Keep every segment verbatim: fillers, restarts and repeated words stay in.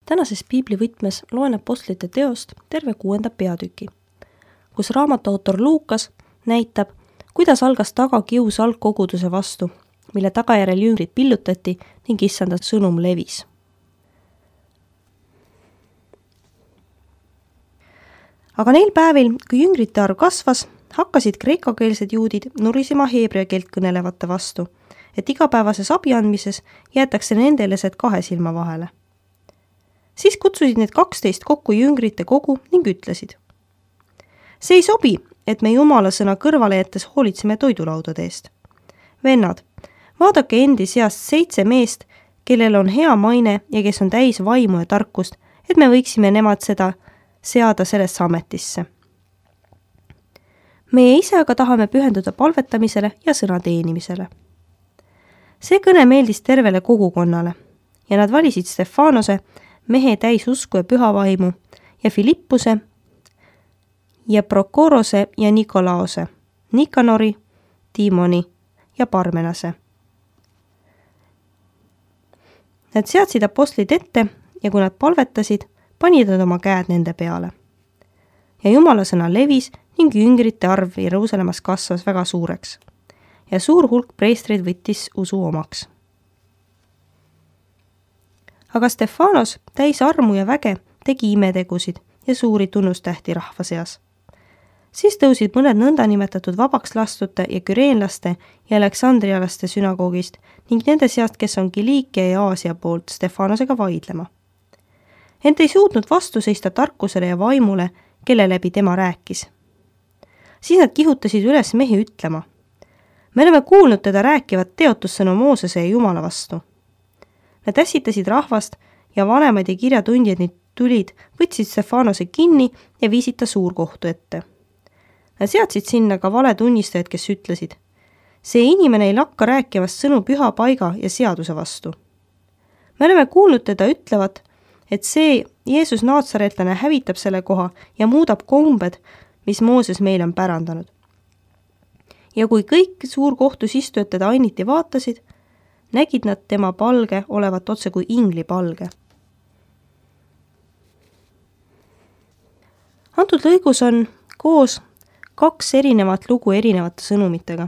Tänases piiblivõtmes loen apostlite teost terve kuuenda peatüki, kus raamatu autor Luukas näitab, kuidas algas tagakius algkoguduse vastu, mille tagajärjel jüngrid pillutati ning issanda sõnum levis. Aga neil päevil, kui jüngrite arv kasvas, hakkasid kreekakeelsed juudid nurisema heebrea keelt kõnelevate vastu, et igapäevases abi andmises jäetakse nendelised kahe silma vahele. Siis kutsusid need kaksteist kokku jüngrite kogu ning ütlesid: see ei sobi, et me jumala sõna kõrvale jättes hoolitseme toidulaudade eest. Vennad, vaadake endi seast seitse meest, kellel on hea maine ja kes on täis vaimu ja tarkust, et me võiksime nemad seda seada sellesse ametisse. Meie ise aga tahame pühenduda palvetamisele ja sõna teenimisele. See kõne meeldis tervele kogukonnale ja nad valisid Stefanose, mehe täis usku ja püha vaimu, ja Filippuse ja Prokorose ja Nikolaose, Nikanori, Tiimoni ja Parmenase. Nad seadsid apostlid ette ja kui nad palvetasid, panid nad oma käed nende peale. Ja jumala sõna levis ning jüngrite arv Jeruusalemmas kasvas väga suureks. Ja suur hulk preestreid võttis usu omaks. Aga Stefanos, täis armu ja väge, tegi imetegusid ja suuri tunnustähti rahva seas. Siis tõusid mõned nõndanimetatud vabaks lastute ja küreenlaste ja aleksandrialaste sünagoogist ning nende seast, kes on Kiliikia ja Aasia poolt Stefanosega vaidlema. Ent ei suutnud vastu seista tarkusele ja vaimule, kelle läbi tema rääkis. Siis nad kihutasid üles mehi ütlema: me oleme kuulnud teda rääkivat teotussõnu Moosese ja Jumala vastu. Nad ässitasid rahvast ja vanemaid ja kirjatundjad nüüd tulid, võtsid Stefanose kinni ja viisid ta suurkohtu ette. Nad seadsid sinna ka valetunnistajad, kes ütlesid: see inimene ei lakka rääkivast sõnu püha paiga ja seaduse vastu. Me oleme kuulnud teda ütlevat, et see Jeesus naatsaretlane hävitab selle koha ja muudab kombed, mis Mooses meile on pärandanud. Ja kui kõik suurkohtus istujad teda ainiti vaatasid, nägid nad tema palge olevat otse kui ingli palge. Antud lõigus on koos kaks erinevat lugu erinevate sõnumitega.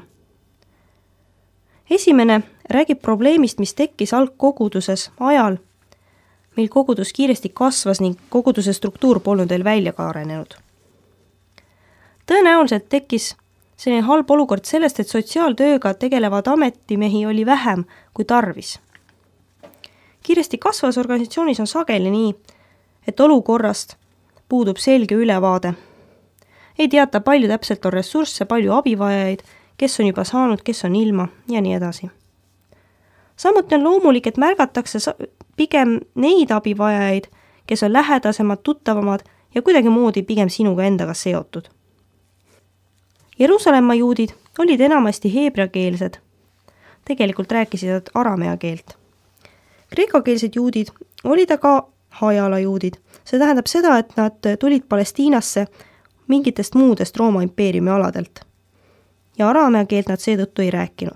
Esimene räägib probleemist, mis tekkis algkoguduses ajal, mil kogudus kiiresti kasvas ning koguduse struktuur polnud veel välja ka arenenud. Tõenäoliselt tekkis selline halb olukord sellest, et sotsiaaltööga tegelevad ametimehi oli vähem kui tarvis. Kiiresti kasvas organisatsioonis on sageli nii, et olukorrast puudub selge ülevaade. Ei teata, palju täpselt on ressursse, palju abivajajaid, kes on juba saanud, kes on ilma ja nii edasi. Samuti on loomulik, et märgatakse pigem neid abivajajaid, kes on lähedasemad, tuttavamad ja kuidagi moodi pigem sinuga endaga seotud. Jeruusalemma juudid olid enamasti heebreakeelsed. Tegelikult rääkisid aramea keelt. Kreekakeelsed juudid olid aga hajala juudid. See tähendab seda, et nad tulid Palestiinasse mingitest muudest Rooma impeeriumi aladelt. Ja aramea keelt nad seetõttu ei rääkinud.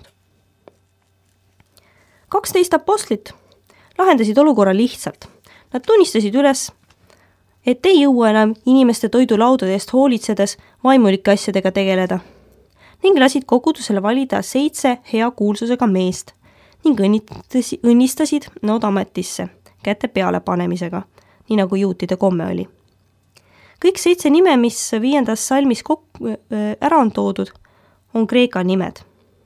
kaksteist apostlit lahendasid olukorra lihtsalt. Nad tunnistasid üles, et ei jõua enam inimeste toidulaudade eest hoolitsedes vaimulike asjadega tegeleda ning lasid kogudusele valida seitse hea kuulsusega meest ning õnnistasid, õnnistasid nad ametisse käte peale panemisega, nii nagu juutide komme oli. Kõik seitse nime, mis viiendas salmis kok- ära on toodud, on kreeka nimed.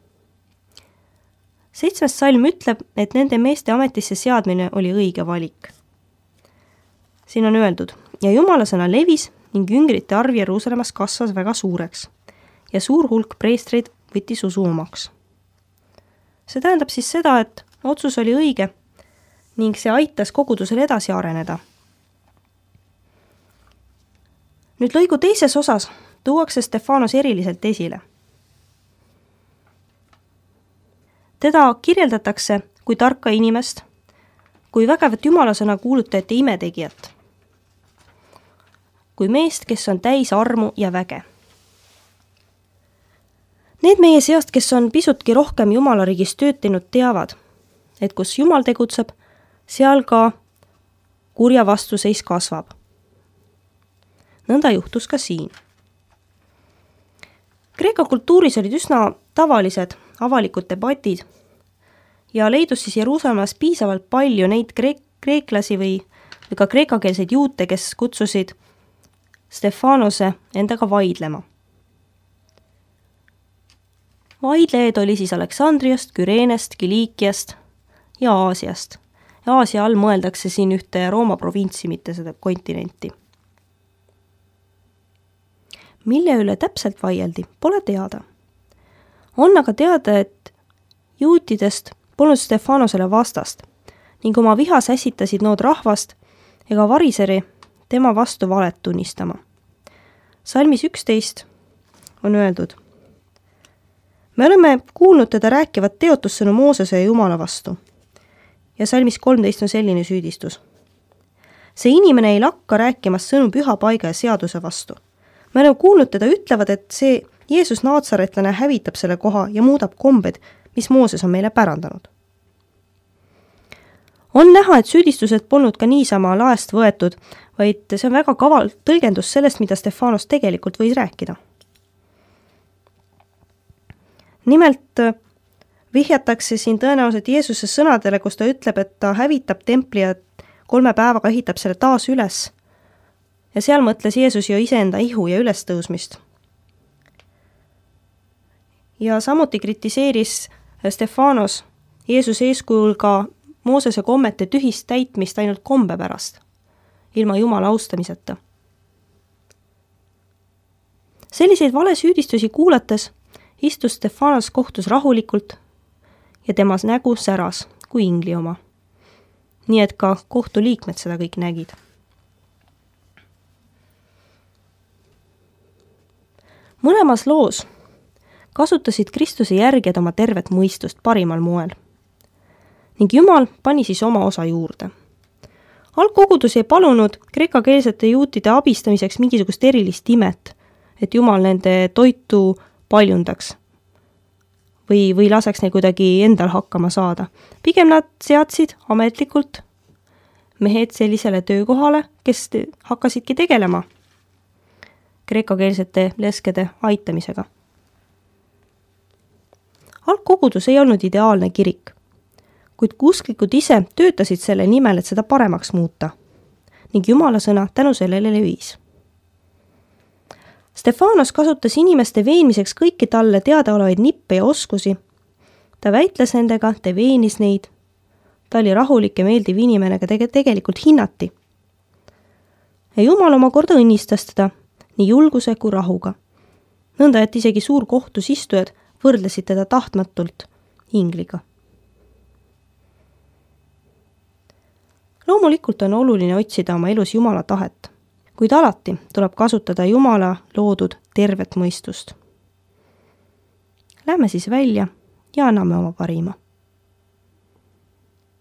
Seitsmes salm ütleb, et nende meeste ametisse seadmine oli õige valik. Siin on öeldud: ja jumala sõna levis ning jüngrite arv Jeruusalemmas kasvas väga suureks ja suur hulk preestreid võttis usu omaks. See tähendab siis seda, et otsus oli õige ning see aitas kogudusel edasi areneda. Nüüd lõigu teises osas tuuakse Stefanos eriliselt esile. Teda kirjeldatakse kui tarka inimest, kui vägevat jumala sõna kuulutajate imetegijat, kui meest, kes on täis armu ja väge. Need meie seast, kes on pisutki rohkem Jumalariigis tööd teinud, teavad, et kus Jumal tegutseb, seal ka kurja vastuseis kasvab. nõnda juhtus ka siin. Kreeka kultuuris olid üsna tavalised avalikud debatid ja leidus siis Jeruusalemmas piisavalt palju neid kreek- kreeklasi või, või ka kreekakeelseid juute, kes kutsusid Stefanose endaga vaidlema. Vaidlejaid oli siis Aleksandriast, Küreenest, Kiliikiast ja Aasiast. Ja Aasia all mõeldakse siin ühte Rooma provintsi, mitte seda kontinenti. Mille üle täpselt vaieldi, pole teada. On aga teada, et juutidest polnud Stefanosele vastast ning oma vihas ässitasid nood rahvast ega variseri tema vastu valet tunnistama. Salmis üksteist on öeldud: me oleme kuulnud teda rääkivat teotussõnu Moosese ja Jumala vastu. Ja salmis kolmteist on selline süüdistus. See inimene ei lakka rääkimas sõnu püha paiga ja seaduse vastu. Me oleme kuulnud teda ütlevad, et see Jeesus naatsaretlane hävitab selle koha ja muudab kombed, mis Mooses on meile pärandanud. On näha, et süüdistused polnud ka niisama laest võetud, vaid see on väga kaval tõlgendus sellest, mida Stefanos tegelikult võis rääkida. Nimelt vihjatakse siin tõenäoliselt Jeesuse sõnadele, kus ta ütleb, et ta hävitab templi ja kolme päevaga ehitab selle taas üles. Ja seal mõtles Jeesus ju iseenda ihu ja ülestõusmist. Ja samuti kritiseeris Stefanos Jeesuse eeskujul ka Moosese kommete tühist täitmist ainult kombe pärast, ilma Jumala austamiseta. Selliseid valesüüdistusi kuulates istus Stefanos kohtus rahulikult ja temas nägu säras kui ingli oma. Nii et ka kohtuliikmed seda kõik nägid. Mõlemas loos kasutasid Kristuse järgijad oma tervet mõistust parimal moel. Ning Jumal pani siis oma osa juurde. Algkogudus ei palunud kreekakeelsete juutide abistamiseks mingisugust erilist imet, et Jumal nende toitu paljundaks või, või laseks neil kuidagi endal hakkama saada. Pigem nad seadsid ametlikult mehed sellisele töökohale, kes hakkasidki tegelema kreekakeelsete leskede aitamisega. Algkogudus ei olnud ideaalne kirik, kuid usklikud ise töötasid selle nimel, et seda paremaks muuta ning Jumala sõna tänu sellele levis. Stefanos kasutas inimeste veenmiseks kõiki talle teadaolevaid nippe ja oskusi. Ta väitles nendega, ta veenis neid. Ta oli rahulik ja meeldiv inimene, keda tegelikult hinnati. Ja Jumal omakorda õnnistas teda nii julguse kui rahuga. Nõnda, et isegi suur kohtus istujad võrdlesid teda tahtmatult ingliga. Loomulikult on oluline otsida oma elus Jumala tahet, kuid alati tuleb kasutada Jumala loodud tervet mõistust. Lähme siis välja ja anname oma parima.